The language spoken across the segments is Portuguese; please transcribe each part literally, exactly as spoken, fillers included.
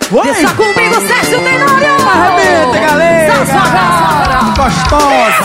Deixa comigo, Sérgio Tenório. Arrebenta, galera. Só agora. Gostosa.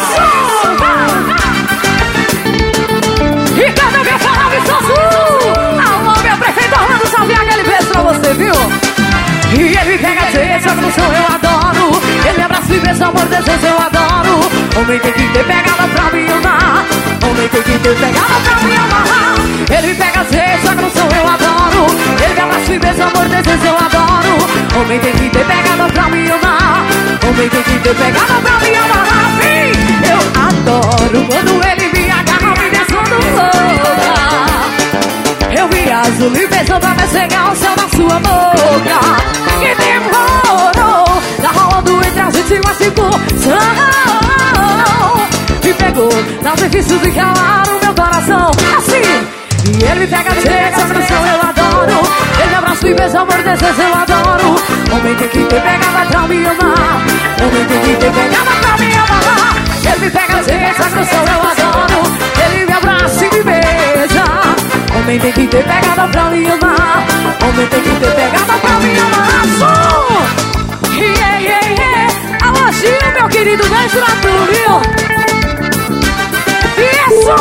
Ricardo, meu farol viçoso. Alô, meu prefeito Orlando Xavier, aquele beijo pra você, viu? E ele pega a gente, a produção eu adoro. Ele abraça e beija, amor, desejo eu adoro. Homem tem que ter pegada pra me amar. Homem tem que ter pegada pra me amar. Ele pega a gente, a produção eu adoro. Ele abraça e beija, amor, desejo eu adoro. Homem tem que ter pegada pra me amar. Homem tem que ter pegada pra me amar. Sim, eu adoro quando ele me agarra, me deixando louca. Eu viajo, lhe beijando até chegar ao céu da sua boca. Que demorou, tá rolando entre a gente uma situação. Me pegou, tá difícil de calar o meu coração. Assim, e ele me pega de jeito, essa canção eu adoro. Ele abraça e beija, amor, desejo eu adoro. Homem tem que ter pegada pra me amar. Homem tem que ter pegada pra me amar. Ele me pega de jeito, essa canção eu adoro. Ele me abraça e me beija. Homem tem que ter pegada pra me amar. Homem tem que ter pegada pra me amar. Som! Yeah, yeah, yeah. Alô, Gil, meu querido, beijo na tua, viu? Isso!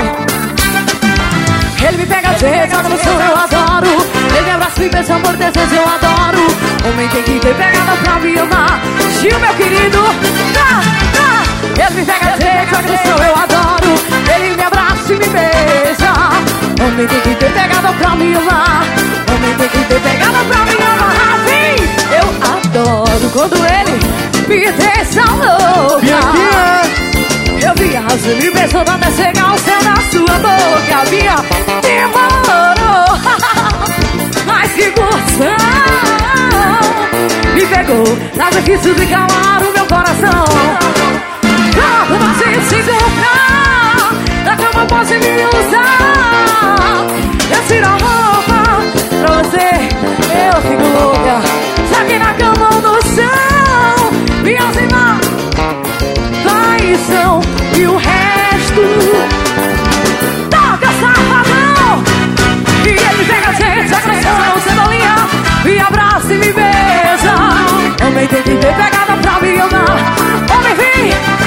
Ele me pega de jeito, a emoção eu adoro. Ele me abraça e beija, amor, desejo eu adoro. Homem tem que ter pegada pra me amar. Gil, meu querido, tá, tá. Ele me pega de jeito, a emoção eu adoro. Ele me abraça e me beija. Homem tem que ter pegada pra me amar. Homem tem que ter pegada pra me amar. Sim, eu adoro quando ele me deixa louca. Eu viajo, me beijando até chegar ao céu da sua boca. Minha demorou, mas que gostoso. Me pegou, tá difícil de calar o meu coração. Quando você se encontrar, na cama pode me usar. Eu tiro a roupa pra você, eu fico louca. Já que na cama ou no chão, minhas irmãs traição e o resto. Toca, safadão. E ele pega a gente, a canção, cebolinha, me abraça e me beija. Homem tem que ter pegada pra me amar. Homem vem.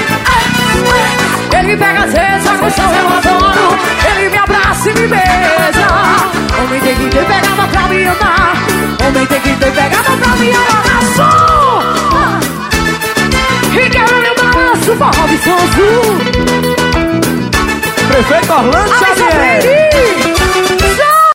Ele pega a gente, a canção eu adoro. Ele me abraça e me beija. Homem tem que ter pegada pra me amar. Homem tem que ter pegada pra me amar. Som! E quero meu balanço, forró viçoso. Prefeito Orlando Xavier.